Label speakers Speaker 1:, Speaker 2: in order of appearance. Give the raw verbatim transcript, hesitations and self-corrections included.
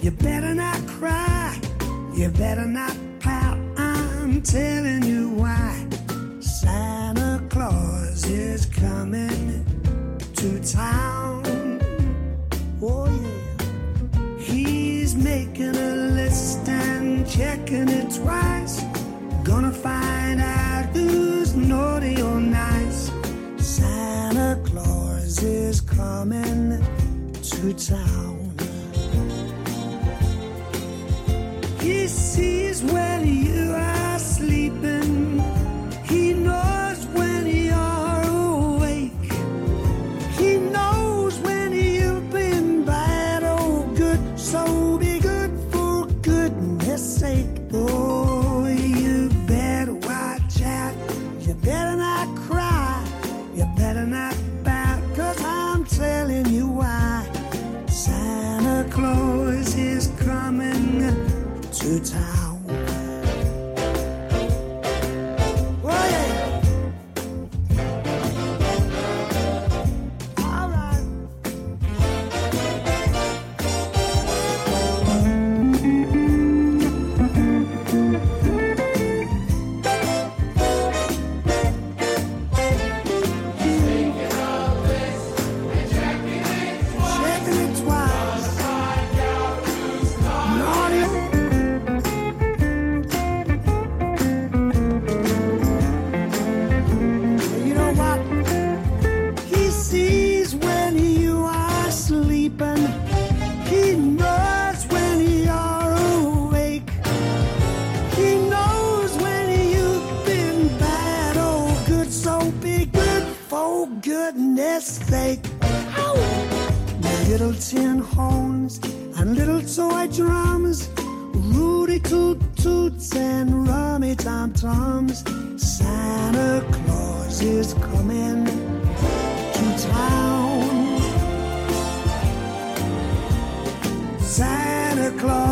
Speaker 1: You better not cry, you better not pout. I'm telling you why. Santa Claus is coming to town. Oh yeah. He's making a list and checking it twice. Gonna find out who's naughty or nice. Santa Claus is coming to town. He sees when you are sleeping. He knows when you're awake. He knows when you've been bad or good. So be good for goodness sake. Oh, you better watch out. You better not cry. You better not pout, 'cause I'm telling you why. Santa Claus is coming to town. Oh yeah. All right. Checking it twice. Naughty. You know what? He sees when you are sleeping. He knows when you're awake. He knows when you've been bad or good. So be good for goodness sake. Ow! Little tin horns and little toy drums, Rudy toot toots and rummy tom toms. Santa Claus is coming to town. Santa Claus